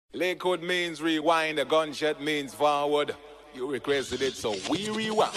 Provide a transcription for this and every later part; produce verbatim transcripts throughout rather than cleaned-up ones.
Lakewood means rewind, a gunshot means forward. You requested it, so we rewind.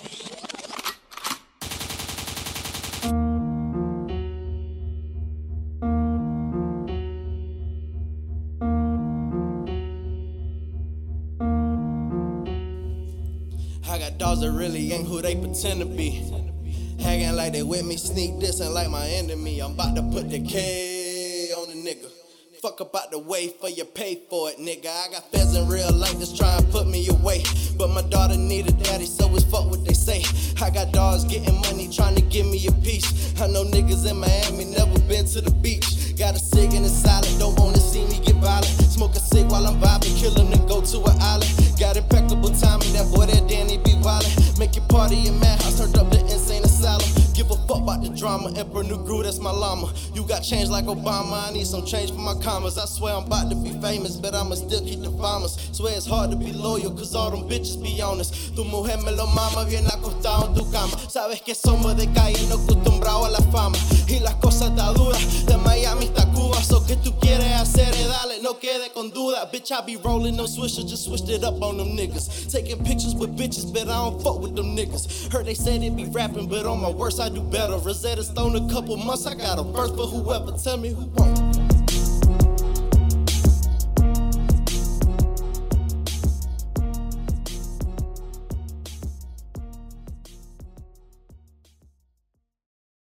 I got dogs that really ain't who they pretend to be. Hanging like they with me, sneak dissing like my enemy. I'm about to put the K on the nigga. Fuck about the way for you pay for it, nigga. I got feds in real life that's trying to put me away. But my daughter need a daddy, so it's fuck what they say. I got dogs getting money, trying to give me a piece. I know niggas in Miami, never been to the beach. Got a cig in the silent, don't wanna see me get violent. Smoke a cig while I'm vibing, kill him then go to an island. Got impeccable timing, that boy that Danny be wildin'. Make your party in madhouse, turned up the insane asylum. Give a fuck about the drama, Emperor New Groove, that's my llama. You got change like Obama, I need some change for my commas. I swear I'm about to be famous, but I'ma still keep the farmers. Swear it's hard to be loyal, cause all them bitches be honest. Tu mujer me lo mama, bien acostado en tu cama. Sabes que somos de calle, no acostumbrados a la fama. Y las cosas está duras, de Miami hasta Cuba. So que tú quieres hacer, eh, dale, no quede con duda. Bitch, I be rolling them swishers, just switched it up on them niggas. Taking pictures with bitches, but I don't fuck with them niggas. Heard they say they be rapping, but on my worst I do better. Rosetta Stone a couple months, I got a verse for whoever tell me who won't.